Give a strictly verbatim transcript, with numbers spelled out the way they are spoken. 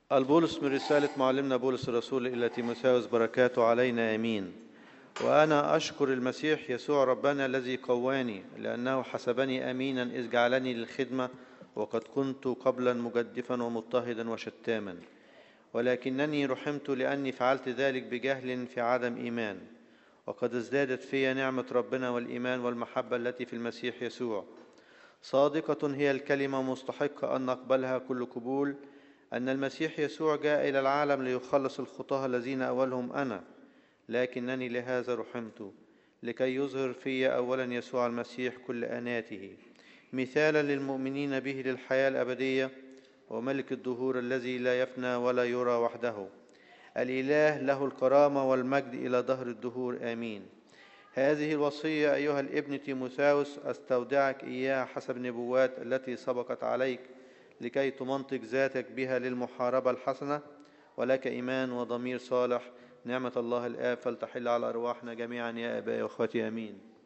البولس من رسالة معلمنا بولس الرسول إلى تيموثاوس، بركاته علينا آمين. وأنا أشكر المسيح يسوع ربنا الذي قواني، لأنه حسبني أمينا إذ جعلني للخدمة، وقد كنت قبلا مجدفا ومضطهدا وشتاما، ولكنني رحمت لأني فعلت ذلك بجهل في عدم إيمان، وقد ازدادت في نعمة ربنا والإيمان والمحبة التي في المسيح يسوع. صادقة هي الكلمة، مستحقة أن نقبلها كل قبول، أن المسيح يسوع جاء إلى العالم ليخلص الخطاة الذين أولهم أنا، لكنني لهذا رحمت، لكي يظهر في أولا يسوع المسيح كل آناته، مثالا للمؤمنين به للحياة الأبدية، وملك الدهور الذي لا يفنى ولا يرى وحده، الإله له الكرامة والمجد إلى دهر الدهور آمين. هذه الوصية أيها الابن تيموثاوس أستودعك إياها حسب النبوات التي سبقت عليك، لكي تمنطق ذاتك بها للمحاربة الحسنة، ولك إيمان وضمير صالح. نعمة الله الآب فلتحل على أرواحنا جميعا يا آبائي وأخواتي آمين.